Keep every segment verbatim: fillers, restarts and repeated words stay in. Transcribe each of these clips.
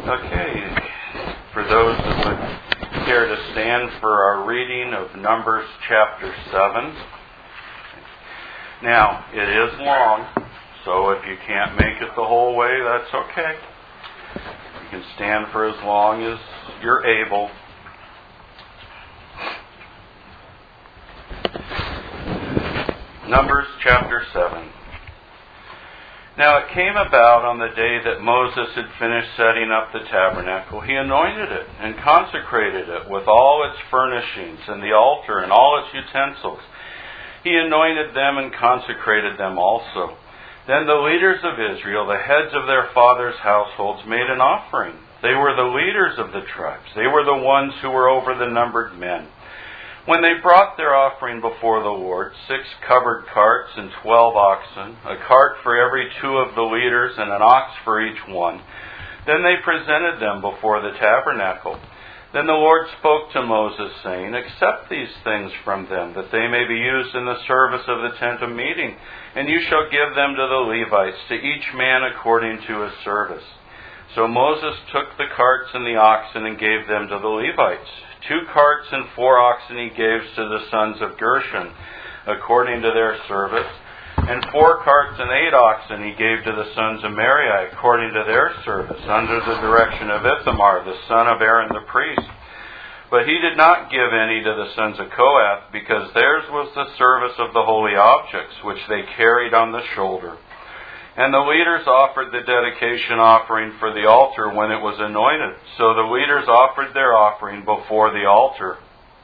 Okay, for those that would care to stand for our reading of Numbers chapter seven. Now, it is long, so if you can't make it the whole way, that's okay. You can stand for as long as you're able. Numbers chapter seven. Now it came about on the day that Moses had finished setting up the tabernacle, he anointed it and consecrated it with all its furnishings and the altar and all its utensils. He anointed them and consecrated them also. Then the leaders of Israel, the heads of their fathers' households, made an offering. They were the leaders of the tribes. They were the ones who were over the numbered men. When they brought their offering before the Lord, six covered carts and twelve oxen, a cart for every two of the leaders and an ox for each one, then they presented them before the tabernacle. Then the Lord spoke to Moses, saying, "Accept these things from them, that they may be used in the service of the tent of meeting, and you shall give them to the Levites, to each man according to his service." So Moses took the carts and the oxen and gave them to the Levites. Two carts and four oxen he gave to the sons of Gershon, according to their service. And four carts and eight oxen he gave to the sons of Merari, according to their service, under the direction of Ithamar, the son of Aaron the priest. But he did not give any to the sons of Kohath, because theirs was the service of the holy objects, which they carried on the shoulder. And the leaders offered the dedication offering for the altar when it was anointed. So the leaders offered their offering before the altar.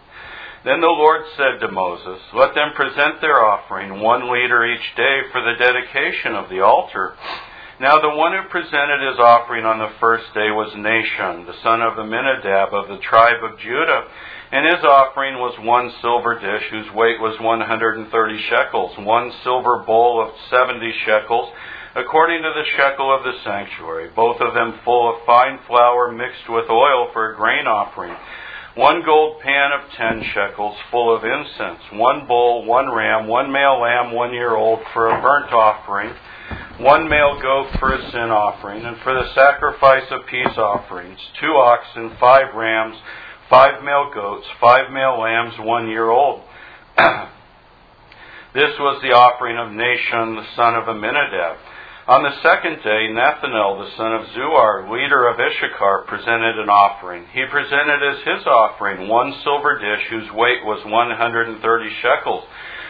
Then the Lord said to Moses, "Let them present their offering, one leader each day, for the dedication of the altar." Now the one who presented his offering on the first day was Nahshon, the son of Amminadab of the tribe of Judah. And his offering was one silver dish, whose weight was one hundred thirty shekels, one silver bowl of seventy shekels, according to the shekel of the sanctuary, both of them full of fine flour mixed with oil for a grain offering, one gold pan of ten shekels full of incense, one bull, one ram, one male lamb one year old for a burnt offering, one male goat for a sin offering, and for the sacrifice of peace offerings, two oxen, five rams, five male goats, five male lambs one year old. This was the offering of Nahshon, the son of Amminadab. On the second day, Nethanel, the son of Zuar, leader of Issachar, presented an offering. He presented as his offering one silver dish whose weight was one hundred thirty shekels,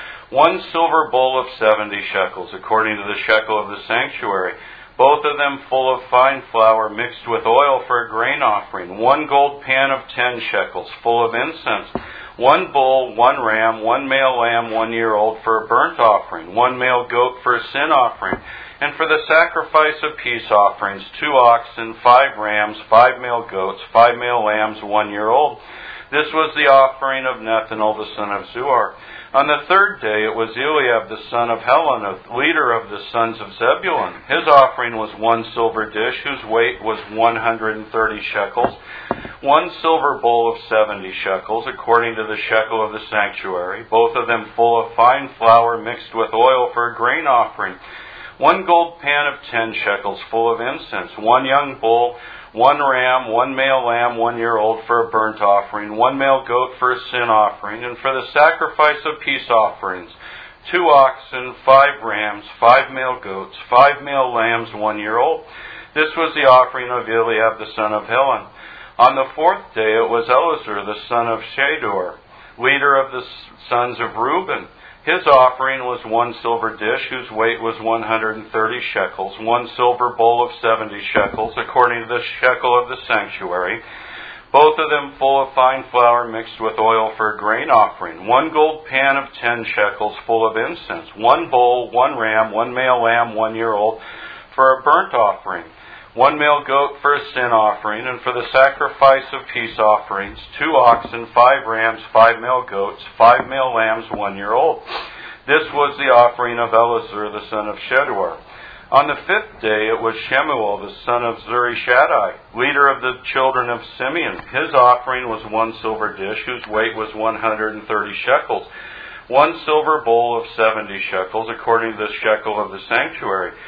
one silver bowl of seventy shekels, according to the shekel of the sanctuary, both of them full of fine flour mixed with oil for a grain offering, one gold pan of ten shekels, full of incense, one bull, one ram, one male lamb one year old for a burnt offering, one male goat for a sin offering, and for the sacrifice of peace offerings, two oxen, five rams, five male goats, five male lambs one year old. This was the offering of Nethanel, the son of Zuar. On the third day it was Eliab, the son of Helon, a leader of the sons of Zebulun. His offering was one silver dish, whose weight was one hundred thirty shekels, one silver bowl of seventy shekels, according to the shekel of the sanctuary, both of them full of fine flour mixed with oil for a grain offering, one gold pan of ten shekels full of incense, one young bull, one ram, one male lamb one year old for a burnt offering, one male goat for a sin offering, and for the sacrifice of peace offerings, two oxen, five rams, five male goats, five male lambs one year old. This was the offering of Eliab the son of Helon. On the fourth day it was Elazar the son of Shedeur, leader of the sons of Reuben. His offering was one silver dish, whose weight was one hundred thirty shekels, one silver bowl of seventy shekels, according to the shekel of the sanctuary, both of them full of fine flour mixed with oil for a grain offering, one gold pan of ten shekels full of incense, one bull, one ram, one male lamb one year old for a burnt offering, one male goat for a sin offering, and for the sacrifice of peace offerings, two oxen, five rams, five male goats, five male lambs one year old. This was the offering of Elazar, the son of Shedeur. On the fifth day it was Shemuel, the son of Zurishaddai, leader of the children of Simeon. His offering was one silver dish, whose weight was one hundred thirty shekels, one silver bowl of seventy shekels, according to the shekel of the sanctuary,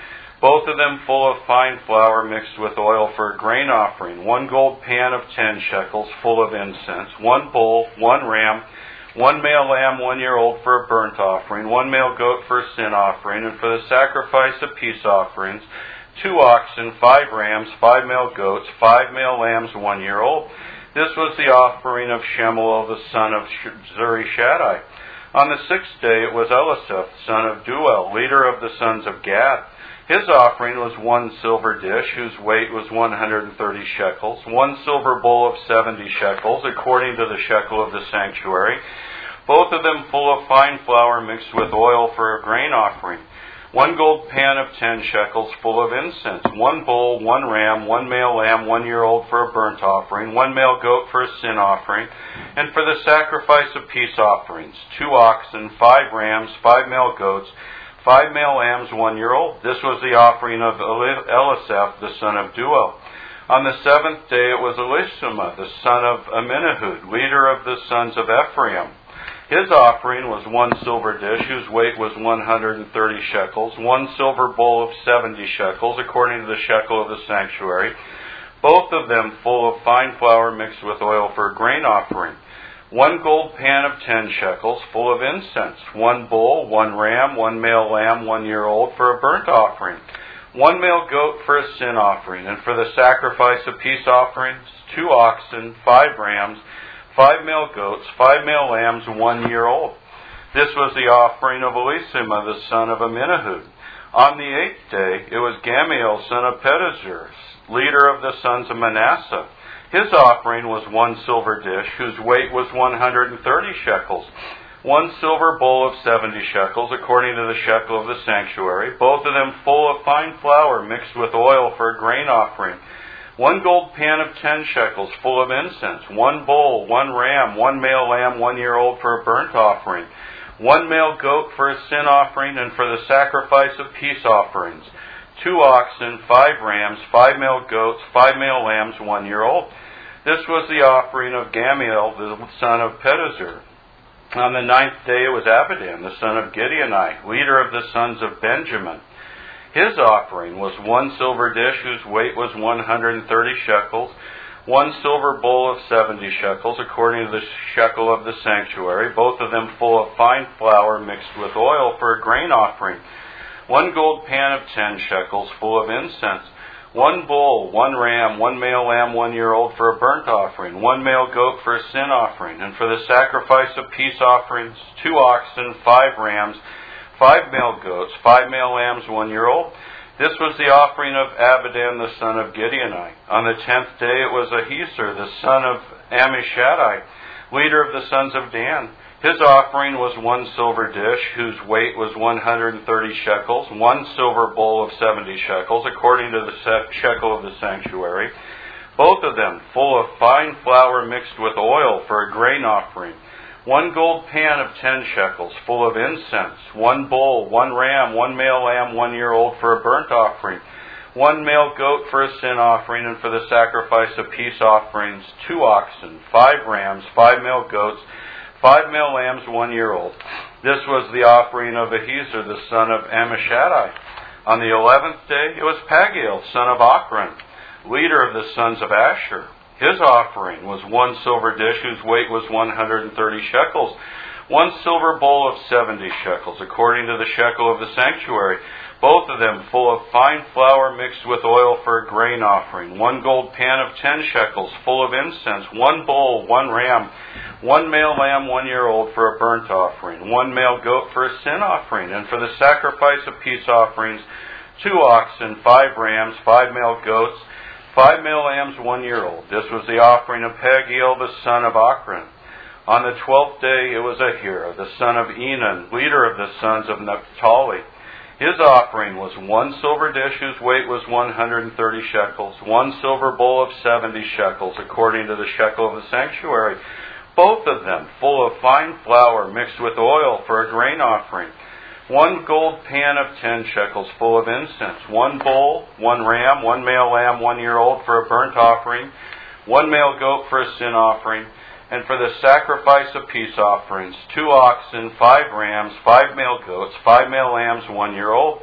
both of them full of fine flour mixed with oil for a grain offering, one gold pan of ten shekels full of incense, one bull, one ram, one male lamb one year old for a burnt offering, one male goat for a sin offering, and for the sacrifice of peace offerings, two oxen, five rams, five male goats, five male lambs one year old. This was the offering of Shemuel the son of Zurishaddai. On the sixth day it was Elisaph son of Duel, leader of the sons of Gad. His offering was one silver dish, whose weight was one hundred thirty shekels, one silver bowl of seventy shekels, according to the shekel of the sanctuary, both of them full of fine flour mixed with oil for a grain offering, one gold pan of ten shekels full of incense, one bull, one ram, one male lamb one year old for a burnt offering, one male goat for a sin offering, and for the sacrifice of peace offerings, two oxen, five rams, five male goats, five male lambs one year old. This was the offering of Elisaph the son of Duel. On the seventh day it was Elishama the son of Amminahud, leader of the sons of Ephraim. His offering was one silver dish, whose weight was one hundred thirty shekels, one silver bowl of seventy shekels, according to the shekel of the sanctuary, both of them full of fine flour mixed with oil for a grain offering, one gold pan of ten shekels, full of incense, one bull, one ram, one male lamb one year old for a burnt offering, one male goat for a sin offering, and for the sacrifice of peace offerings, two oxen, five rams, five male goats, five male lambs one year old. This was the offering of Elishama the son of Amminahud. On the eighth day it was Gamaliel son of Pedazur, leader of the sons of Manasseh. His offering was one silver dish, whose weight was one hundred thirty shekels, one silver bowl of seventy shekels, according to the shekel of the sanctuary, both of them full of fine flour mixed with oil for a grain offering, one gold pan of ten shekels full of incense, one bull, one ram, one male lamb one year old for a burnt offering, one male goat for a sin offering, and for the sacrifice of peace offerings, two oxen, five rams, five male goats, five male lambs one year old. This was the offering of Gamaliel the son of Pedazur. On the ninth day it was Abidan the son of Gideonite, leader of the sons of Benjamin. His offering was one silver dish, whose weight was one hundred thirty shekels, one silver bowl of seventy shekels, according to the shekel of the sanctuary, both of them full of fine flour mixed with oil for a grain offering, one gold pan of ten shekels full of incense, one bull, one ram, one male lamb one year old for a burnt offering, one male goat for a sin offering, and for the sacrifice of peace offerings, two oxen, five rams, five male goats, five male lambs one year old. This was the offering of Abidan the son of Gideonite. On the tenth day it was Ahiezer the son of Ammishaddai, leader of the sons of Dan. His offering was one silver dish, whose weight was one hundred thirty shekels, one silver bowl of seventy shekels, according to the shekel of the sanctuary, both of them full of fine flour mixed with oil for a grain offering, one gold pan of ten shekels full of incense, one bull, one ram, one male lamb one year old for a burnt offering, one male goat for a sin offering, and for the sacrifice of peace offerings, two oxen, five rams, five male goats, five male lambs one year old. This was the offering of Ahiezer the son of Ammishaddai. On the eleventh day it was Pagiel son of Ochran, leader of the sons of Asher. His offering was one silver dish, whose weight was one hundred thirty shekels, one silver bowl of seventy shekels, according to the shekel of the sanctuary, both of them full of fine flour mixed with oil for a grain offering, one gold pan of ten shekels full of incense, one bull, one ram, one male lamb one year old for a burnt offering, one male goat for a sin offering, and for the sacrifice of peace offerings, two oxen, five rams, five male goats, five male lambs one year old. This was the offering of Pagiel the son of Ochran. On the twelfth day it was Ahira the son of Enan, leader of the sons of Naphtali. His offering was one silver dish, whose weight was one hundred thirty shekels, one silver bowl of seventy shekels, according to the shekel of the sanctuary, both of them full of fine flour mixed with oil for a grain offering, one gold pan of ten shekels full of incense, one bull, one ram, one male lamb one year old for a burnt offering, one male goat for a sin offering, and for the sacrifice of peace offerings, two oxen, five rams, five male goats, five male lambs one year old.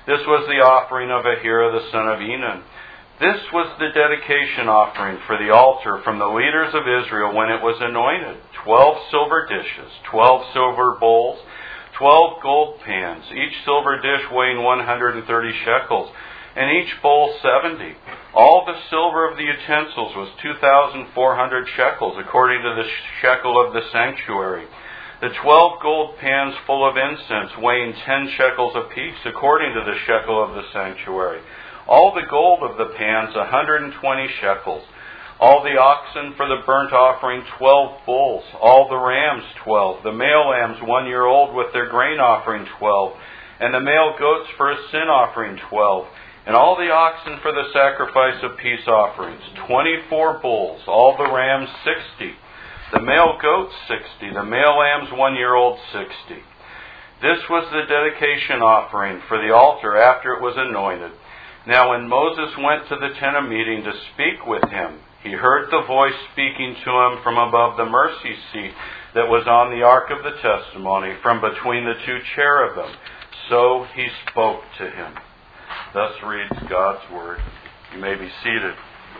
This was the offering of Ahira the son of Enan. This was the dedication offering for the altar from the leaders of Israel when it was anointed. Twelve silver dishes, twelve silver bowls, twelve gold pans, each silver dish weighing one hundred thirty shekels, and each bowl seventy. All the silver of the utensils was two thousand four hundred shekels, according to the shekel of the sanctuary. The twelve gold pans full of incense, weighing ten shekels apiece, according to the shekel of the sanctuary. All the gold of the pans, a hundred and twenty shekels. All the oxen for the burnt offering, twelve bulls. All the rams, twelve. The male lambs, one year old, with their grain offering, twelve. And the male goats for a sin offering, twelve. And all the oxen for the sacrifice of peace offerings, twenty-four bulls. All the rams, sixty. The male goats, sixty. The male lambs, one year old, sixty. This was the dedication offering for the altar after it was anointed. Now when Moses went to the tent of meeting to speak with him, he heard the voice speaking to him from above the mercy seat that was on the ark of the testimony, from between the two cherubim. So he spoke to him. Thus reads God's word. You may be seated.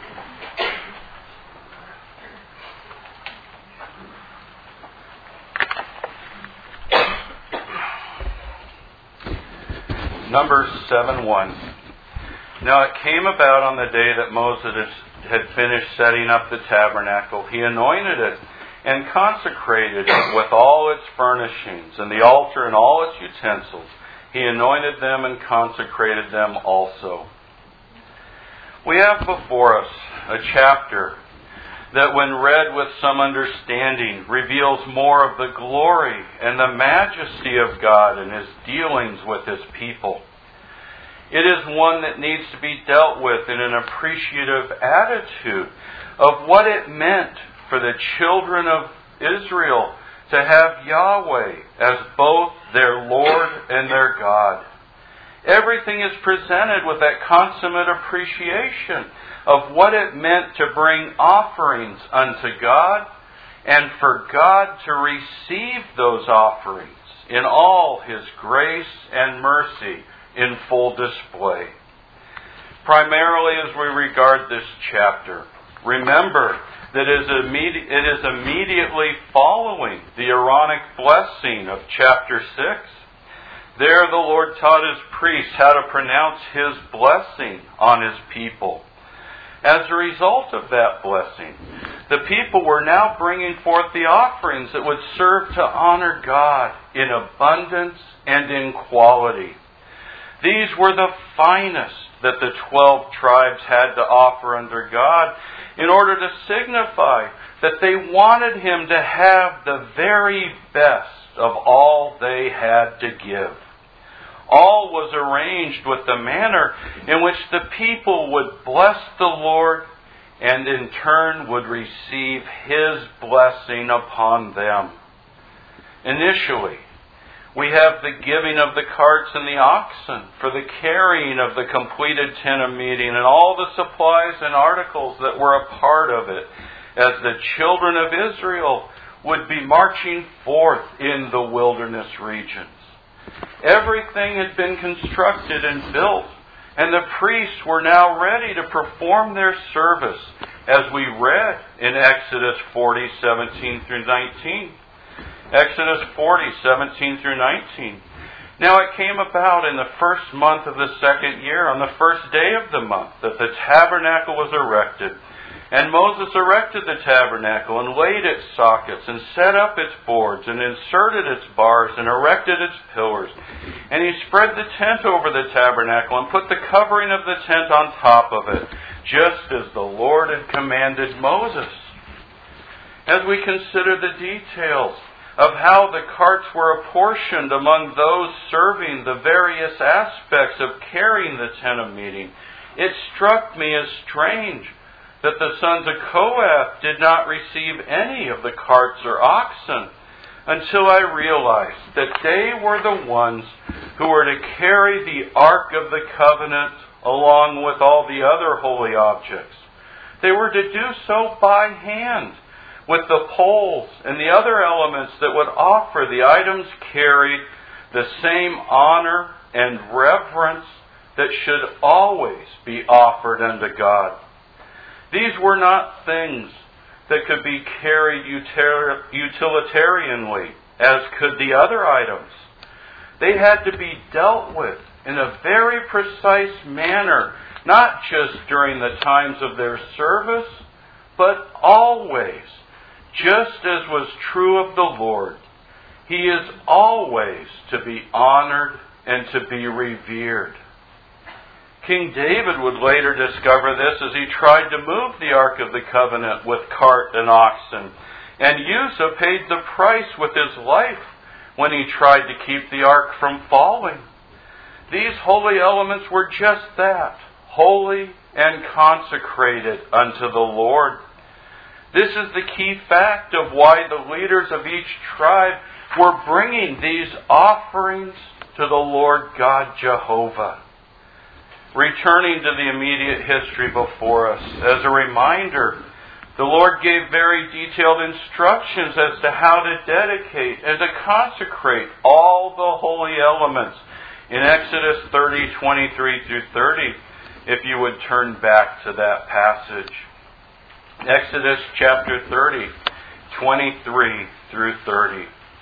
Numbers seven one. Now it came about on the day that Moses had finished setting up the tabernacle, he anointed it and consecrated it with all its furnishings, and the altar and all its utensils. He anointed them and consecrated them also. We have before us a chapter that, when read with some understanding, reveals more of the glory and the majesty of God in His dealings with His people. It is one that needs to be dealt with in an appreciative attitude of what it meant for the children of Israel to have Yahweh as both their Lord and their God. Everything is presented with that consummate appreciation of what it meant to bring offerings unto God and for God to receive those offerings in all His grace and mercy in full display. Primarily as we regard this chapter, remember that it is, immedi- it is immediately following the Aaronic blessing of chapter six. There the Lord taught His priests how to pronounce His blessing on His people. As a result of that blessing, the people were now bringing forth the offerings that would serve to honor God in abundance and in quality. These were the finest that the twelve tribes had to offer under God in order to signify that they wanted Him to have the very best of all they had to give. All was arranged with the manner in which the people would bless the Lord and in turn would receive His blessing upon them. Initially, we have the giving of the carts and the oxen for the carrying of the completed tent of meeting and all the supplies and articles that were a part of it, as the children of Israel would be marching forth in the wilderness regions. Everything had been constructed and built, and the priests were now ready to perform their service, as we read in Exodus forty, seventeen through nineteen. Exodus forty, seventeen through nineteen. Now it came about in the first month of the second year, on the first day of the month, that the tabernacle was erected. And Moses erected the tabernacle and laid its sockets and set up its boards and inserted its bars and erected its pillars. And he spread the tent over the tabernacle and put the covering of the tent on top of it, just as the Lord had commanded Moses. As we consider the details of how the carts were apportioned among those serving the various aspects of carrying the tent of meeting, it struck me as strange that the sons of Kohath did not receive any of the carts or oxen until I realized that they were the ones who were to carry the Ark of the Covenant along with all the other holy objects. They were to do so by hand, with the poles and the other elements that would offer the items carried the same honor and reverence that should always be offered unto God. These were not things that could be carried utilitarianly, as could the other items. They had to be dealt with in a very precise manner, not just during the times of their service, but always, just as was true of the Lord. He is always to be honored and to be revered. King David would later discover this as he tried to move the Ark of the Covenant with cart and oxen. And Uzzah paid the price with his life when he tried to keep the Ark from falling. These holy elements were just that, holy and consecrated unto the Lord. This is the key fact of why the leaders of each tribe were bringing these offerings to the Lord God Jehovah. Returning to the immediate history before us, as a reminder, the Lord gave very detailed instructions as to how to dedicate and to consecrate all the holy elements in Exodus thirty, twenty-three through thirty, if you would turn back to that passage. Exodus chapter thirty, twenty-three through thirty.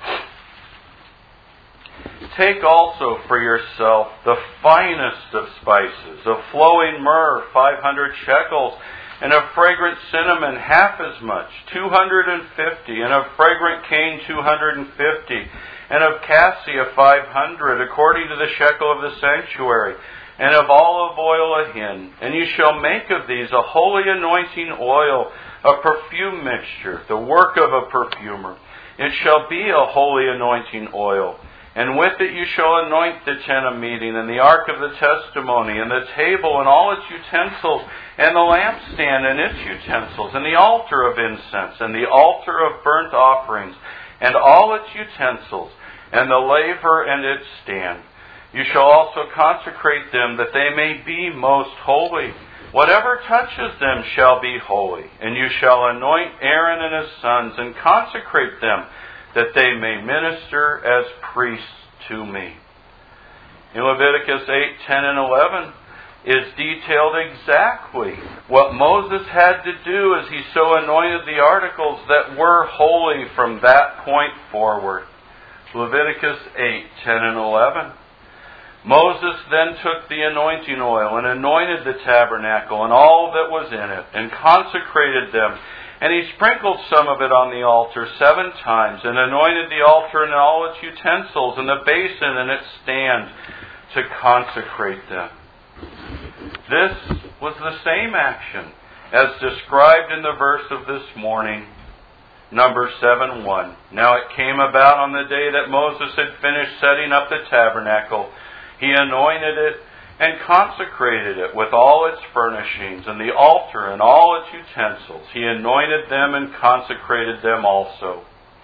Take also for yourself the finest of spices, of flowing myrrh, five hundred shekels, and of fragrant cinnamon, half as much, two hundred fifty, and of fragrant cane, two hundred fifty, and of cassia, five hundred, according to the shekel of the sanctuary, and of olive oil a hin. And you shall make of these a holy anointing oil, a perfume mixture, the work of a perfumer. It shall be a holy anointing oil. And with it you shall anoint the tent of meeting, and the ark of the testimony, and the table, and all its utensils, and the lampstand and its utensils, and the altar of incense, and the altar of burnt offerings, and all its utensils, and the laver and its stand. You shall also consecrate them, that they may be most holy. Whatever touches them shall be holy. And you shall anoint Aaron and his sons, and consecrate them, that they may minister as priests to me. In Leviticus eight, ten, and eleven is detailed exactly what Moses had to do as he so anointed the articles that were holy from that point forward. Leviticus eight, ten, and eleven. Moses then took the anointing oil and anointed the tabernacle and all that was in it, and consecrated them. And he sprinkled some of it on the altar seven times, and anointed the altar and all its utensils, and the basin and its stand, to consecrate them. This was the same action as described in the verse of this morning, Numbers seven one. Now it came about on the day that Moses had finished setting up the tabernacle, he anointed it and consecrated it with all its furnishings, and the altar and all its utensils. He anointed them and consecrated them also.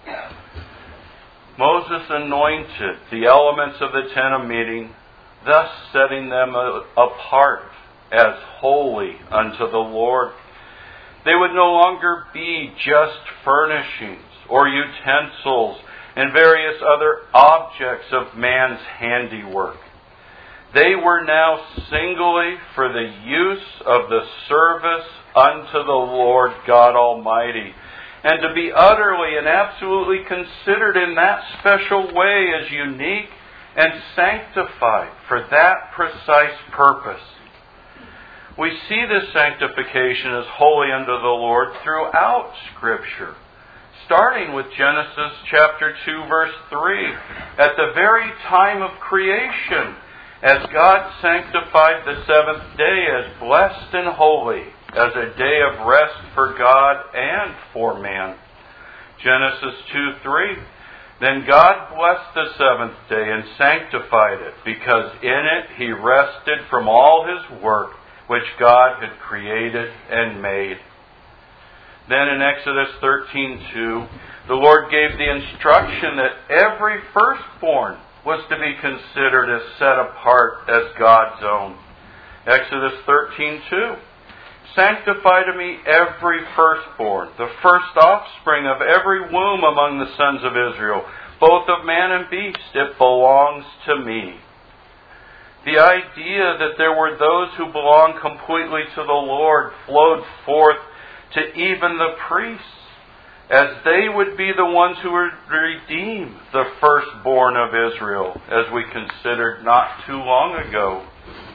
Moses anointed the elements of the tent of meeting, thus setting them apart as holy unto the Lord. They would no longer be just furnishings or utensils and various other objects of man's handiwork. They were now singly for the use of the service unto the Lord God Almighty, and to be utterly and absolutely considered in that special way as unique and sanctified for that precise purpose. We see this sanctification as holy unto the Lord throughout Scripture, starting with Genesis chapter two, verse three, at the very time of creation, as God sanctified the seventh day as blessed and holy, as a day of rest for God and for man. Genesis two three. Then God blessed the seventh day and sanctified it, because in it He rested from all His work which God had created and made. Then in Exodus thirteen two, the Lord gave the instruction that every firstborn was to be considered as set apart as God's own. Exodus thirteen two. Sanctify to me every firstborn, the first offspring of every womb among the sons of Israel, both of man and beast. It belongs to me. The idea that there were those who belonged completely to the Lord flowed forth to even the priests, as they would be the ones who would redeem the firstborn of Israel, as we considered not too long ago.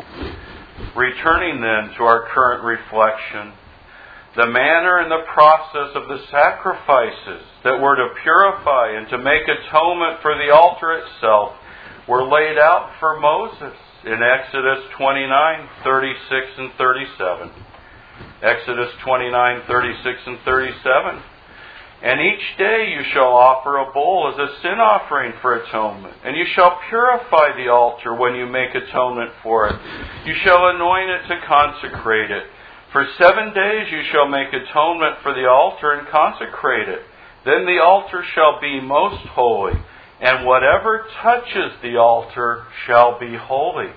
Returning then to our current reflection, the manner and the process of the sacrifices that were to purify and to make atonement for the altar itself were laid out for Moses in Exodus twenty-nine, thirty-six and thirty-seven. Exodus twenty-nine, thirty-six and thirty-seven. And each day you shall offer a bull as a sin offering for atonement, and you shall purify the altar when you make atonement for it. You shall anoint it to consecrate it. For seven days you shall make atonement for the altar and consecrate it. Then the altar shall be most holy, and whatever touches the altar shall be holy.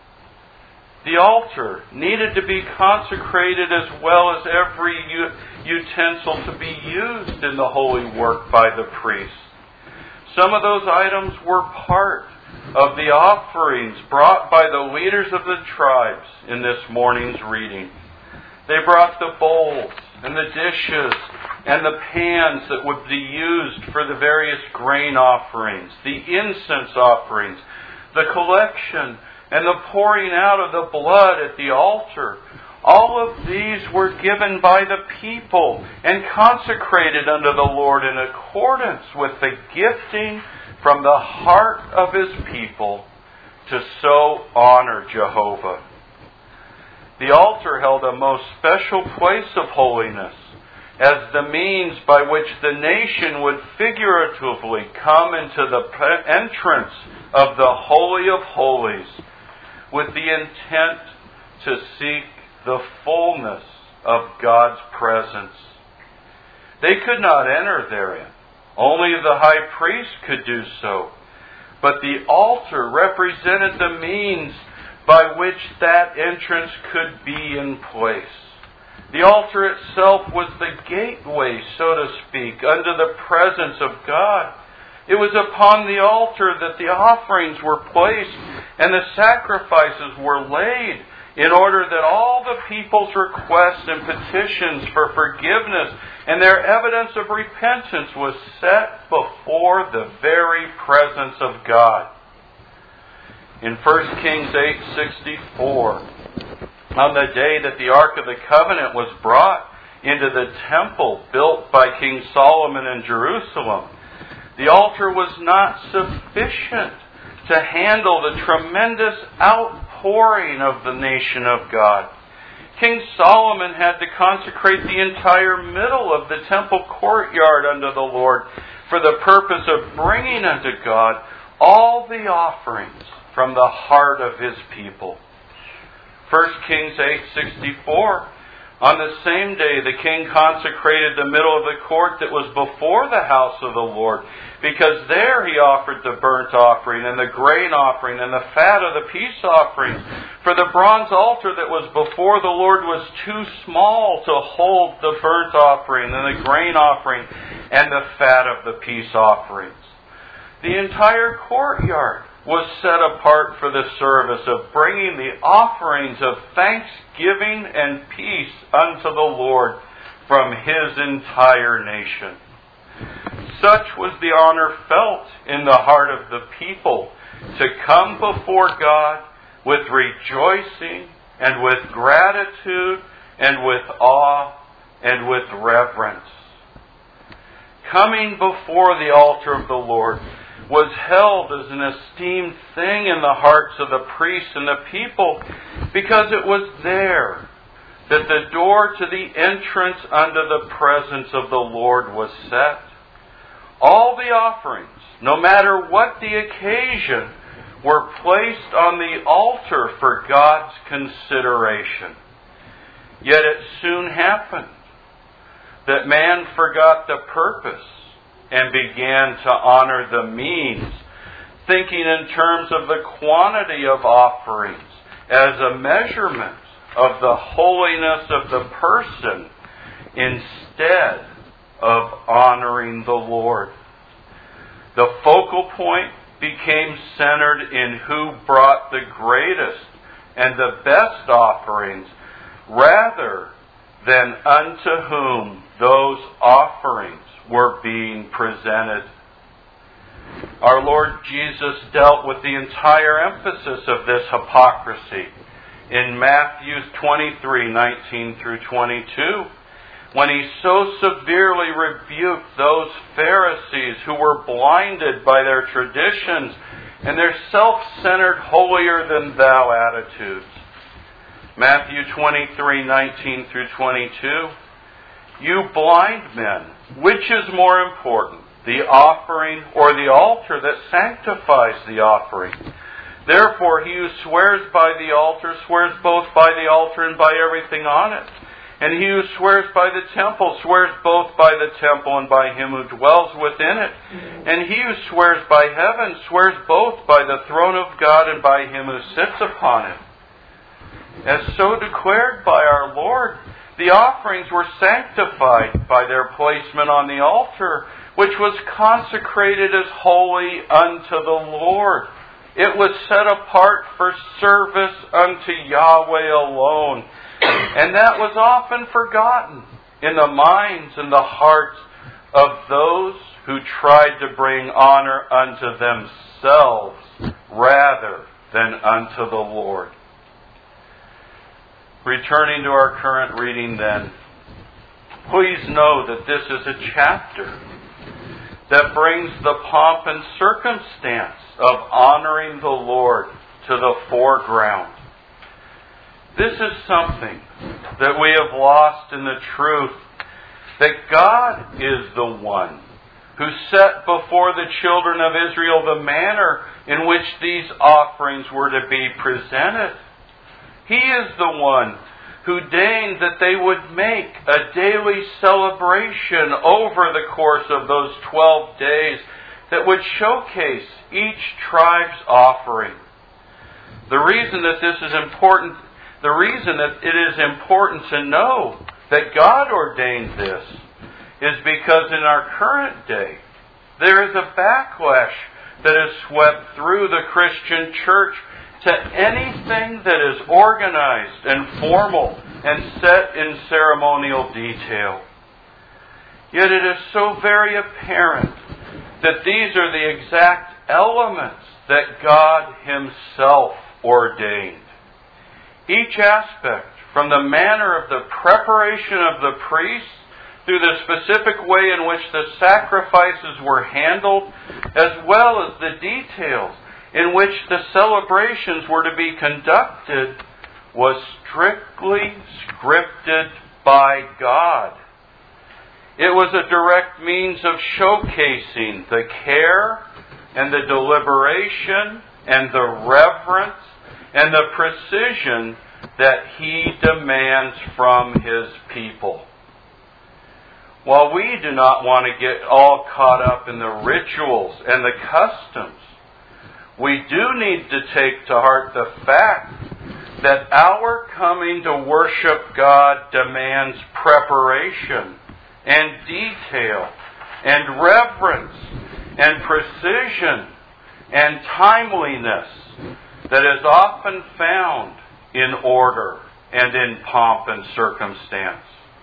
The altar needed to be consecrated as well as every utensil to be used in the holy work by the priest. Some of those items were part of the offerings brought by the leaders of the tribes in this morning's reading. They brought the bowls and the dishes and the pans that would be used for the various grain offerings, the incense offerings, the collection, and the pouring out of the blood at the altar. All of these were given by the people and consecrated unto the Lord in accordance with the gifting from the heart of His people to so honor Jehovah. The altar held a most special place of holiness as the means by which the nation would figuratively come into the entrance of the Holy of Holies with the intent to seek the fullness of God's presence. They could not enter therein. Only the high priest could do so. But the altar represented the means by which that entrance could be in place. The altar itself was the gateway, so to speak, unto the presence of God. It was upon the altar that the offerings were placed and the sacrifices were laid in order that all the people's requests and petitions for forgiveness and their evidence of repentance was set before the very presence of God. In First Kings eight sixty-four, on the day that the Ark of the Covenant was brought into the temple built by King Solomon in Jerusalem, the altar was not sufficient to handle the tremendous outpouring of the nation of God. King Solomon had to consecrate the entire middle of the temple courtyard unto the Lord for the purpose of bringing unto God all the offerings from the heart of His people. First Kings eight sixty-four. On the same day the king consecrated the middle of the court that was before the house of the Lord, because there he offered the burnt offering and the grain offering and the fat of the peace offering. For the bronze altar that was before the Lord was too small to hold the burnt offering and the grain offering and the fat of the peace offerings. The entire courtyard was set apart for the service of bringing the offerings of thanksgiving and peace unto the Lord from His entire nation. Such was the honor felt in the heart of the people to come before God with rejoicing and with gratitude and with awe and with reverence. Coming before the altar of the Lord was held as an esteemed thing in the hearts of the priests and the people, because it was there that the door to the entrance unto the presence of the Lord was set. All the offerings, no matter what the occasion, were placed on the altar for God's consideration. Yet it soon happened that man forgot the purpose and began to honor the means, thinking in terms of the quantity of offerings as a measurement of the holiness of the person instead of honoring the Lord. The focal point became centered in who brought the greatest and the best offerings, rather than unto whom those offerings were being presented. Our Lord Jesus dealt with the entire emphasis of this hypocrisy in Matthew twenty-three, nineteen through twenty-two, when He so severely rebuked those Pharisees who were blinded by their traditions and their self-centered, holier-than-thou attitudes. Matthew twenty-three, nineteen through twenty-two, "You blind men, which is more important, the offering or the altar that sanctifies the offering? Therefore he who swears by the altar swears both by the altar and by everything on it. And he who swears by the temple swears both by the temple and by him who dwells within it. And he who swears by heaven swears both by the throne of God and by him who sits upon it." As so declared by our Lord, the offerings were sanctified by their placement on the altar, which was consecrated as holy unto the Lord. It was set apart for service unto Yahweh alone. And that was often forgotten in the minds and the hearts of those who tried to bring honor unto themselves rather than unto the Lord. Returning to our current reading then, please know that this is a chapter that brings the pomp and circumstance of honoring the Lord to the foreground. This is something that we have lost in the truth that God is the one who set before the children of Israel the manner in which these offerings were to be presented. He is the one who deigned that they would make a daily celebration over the course of those twelve days that would showcase each tribe's offering. The reason that this is important, the reason that it is important to know that God ordained this is because in our current day, there is a backlash that has swept through the Christian church to anything that is organized and formal and set in ceremonial detail. Yet it is so very apparent that these are the exact elements that God Himself ordained. Each aspect, from the manner of the preparation of the priests, through the specific way in which the sacrifices were handled, as well as the details in which the celebrations were to be conducted, was strictly scripted by God. It was a direct means of showcasing the care and the deliberation and the reverence and the precision that He demands from His people. While we do not want to get all caught up in the rituals and the customs, we do need to take to heart the fact that our coming to worship God demands preparation and detail and reverence and precision and timeliness that is often found in order and in pomp and circumstance.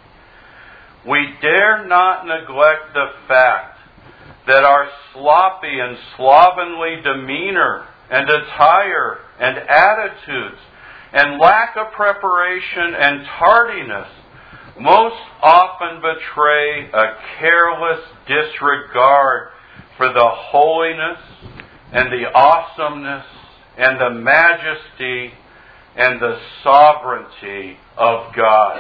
We dare not neglect the fact that our sloppy and slovenly demeanor and attire and attitudes and lack of preparation and tardiness most often betray a careless disregard for the holiness and the awesomeness and the majesty and the sovereignty of God.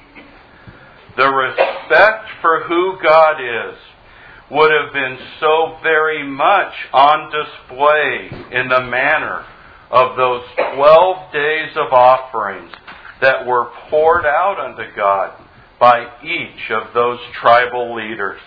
The respect for who God is would have been so very much on display in the manner of those twelve days of offerings that were poured out unto God by each of those tribal leaders.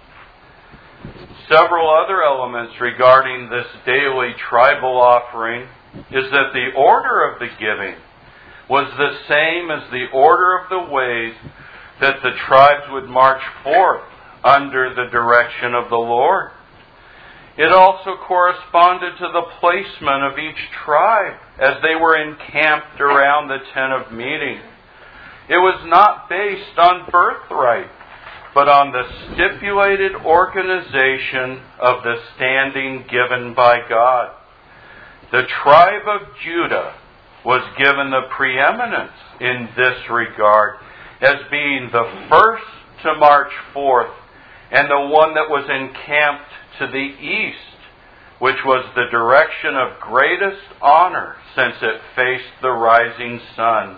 Several other elements regarding this daily tribal offering is that the order of the giving was the same as the order of the ways that the tribes would march forth under the direction of the Lord. It also corresponded to the placement of each tribe as they were encamped around the tent of meeting. It was not based on birthright, but on the stipulated organization of the standing given by God. The tribe of Judah was given the preeminence in this regard as being the first to march forth and the one that was encamped to the east, which was the direction of greatest honor since it faced the rising sun.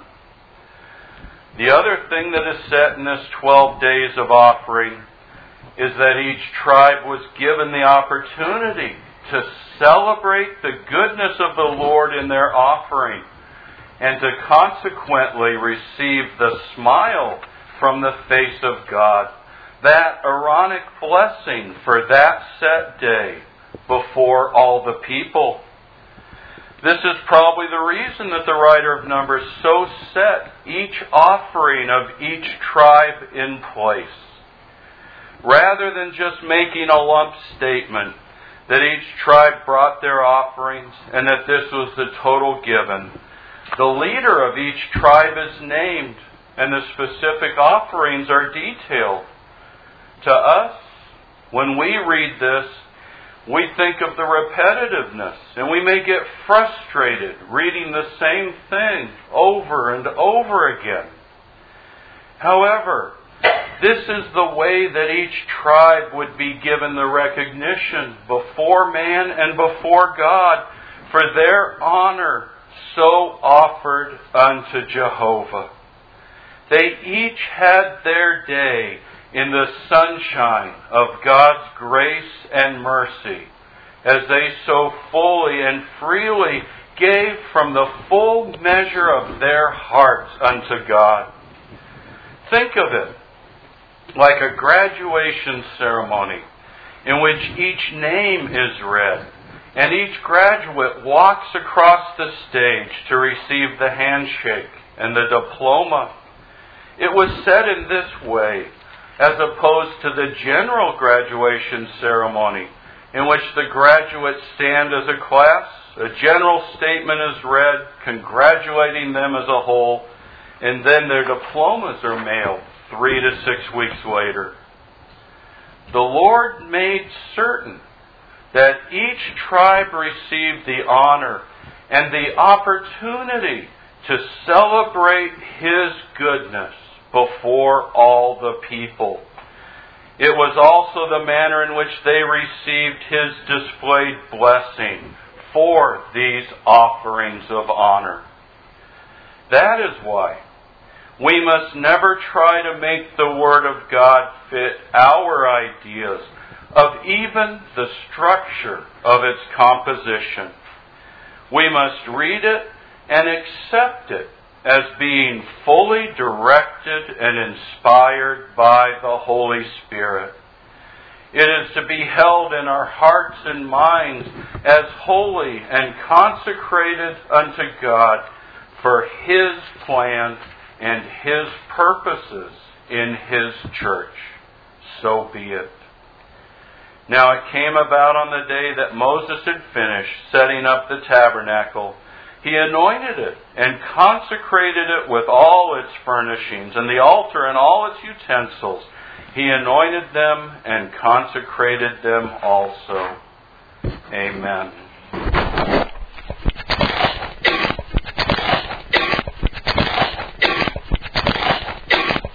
The other thing that is set in this twelve days of offering is that each tribe was given the opportunity to celebrate the goodness of the Lord in their offering and to consequently receive the smile from the face of God, that Aaronic blessing for that set day before all the people. This is probably the reason that the writer of Numbers so set each offering of each tribe in place. Rather than just making a lump statement that each tribe brought their offerings and that this was the total given, the leader of each tribe is named and the specific offerings are detailed. To us, when we read this, we think of the repetitiveness, and we may get frustrated reading the same thing over and over again. However, this is the way that each tribe would be given the recognition before man and before God for their honor so offered unto Jehovah. They each had their day in the sunshine of God's grace and mercy, as they so fully and freely gave from the full measure of their hearts unto God. Think of it like a graduation ceremony in which each name is read, and each graduate walks across the stage to receive the handshake and the diploma. It was said in this way, as opposed to the general graduation ceremony, in which the graduates stand as a class, a general statement is read, congratulating them as a whole, and then their diplomas are mailed three to six weeks later. The Lord made certain that each tribe received the honor and the opportunity to celebrate His goodness before all the people. It was also the manner in which they received His displayed blessing for these offerings of honor. That is why we must never try to make the Word of God fit our ideas of even the structure of its composition. We must read it and accept it as being fully directed and inspired by the Holy Spirit. It is to be held in our hearts and minds as holy and consecrated unto God for His plan and His purposes in His church. So be it. Now it came about on the day that Moses had finished setting up the tabernacle, he anointed it and consecrated it with all its furnishings, and the altar and all its utensils. He anointed them and consecrated them also. Amen.